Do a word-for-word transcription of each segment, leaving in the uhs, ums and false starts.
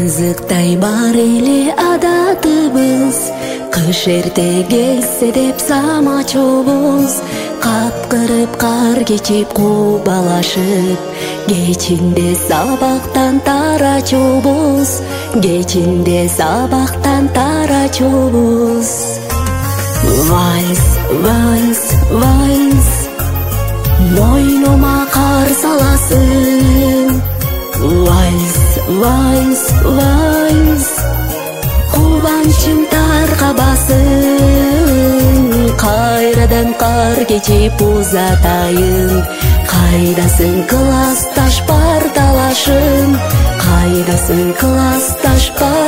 Ызыктай бар эле адатыбыз, кыш эрте келсе деп самачобуз. Капкырып кар кечип кубалашып, кечинде сабактан тарачобуз, кечинде сабактан тарачобуз. Вальс, вальс, вальс, мойнума кар саласың. Вальс, вальс, вальс, кубанчым таркабасын. Кайрадан кар кечип узатайын, кайдасың классташ парталашым, кайдасың классташ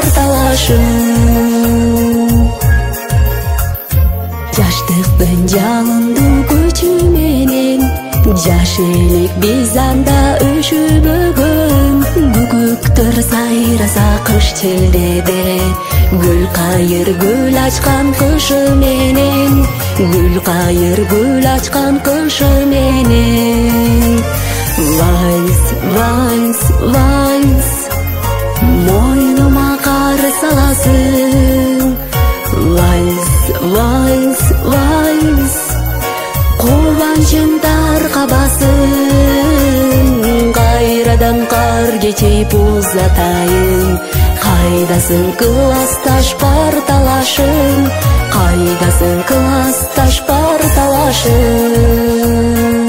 парталашым. Жаштыктын жалындуу көчү менен, жаш элек биз анда өшүбөгөн. Бүгүктөр сайраса кыш челдеде, гүл кайыр гүл ачкан кышы менен, гүл кайыр гүл ачкан кышы менен. Вальс, вальс, вальс, мойнума кар саласың. Вальс, вальс, вальс, кубанчым таркабасын. Кайрадан кар кечип узатайын, кайдасың классташ парталашым, кайдасың классташ парталашым.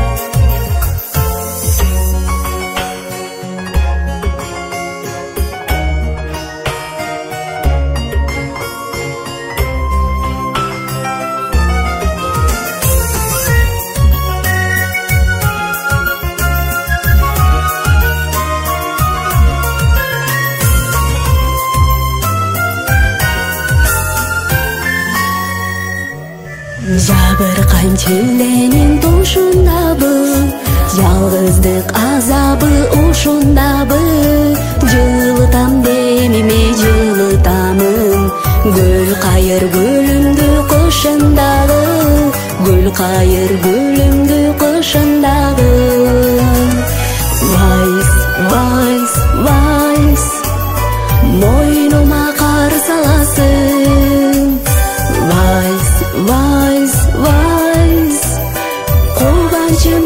Жабыркайм чилленин тушундабы, жалгыздык азабы ушундабы. Жылытам демиме жылытамын, гүл кайыр гүлүмдү кышындагы, гүл кайыр гүлүмдү кышындагы. Вальс, вальс, вальс, мойнума кар саласың. Вальс, вальс, вальс, кубанчым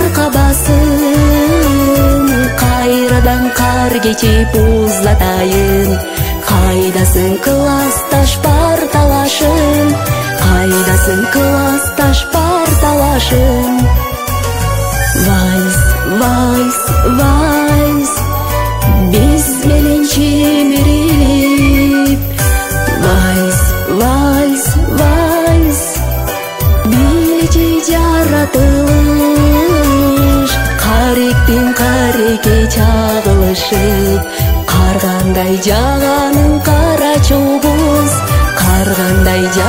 таркабасын. Кайрадан кар кечип узатайын, кайдасың классташ парталашым, кайдасың классташ парталашым. Вальс, вальс, вальс, биз менен чимирип. Вальс, вальс, вальс, биричи жаратылыш. Каректин карекке чагылышып, каргандай жаганын кара чобуз, каргандай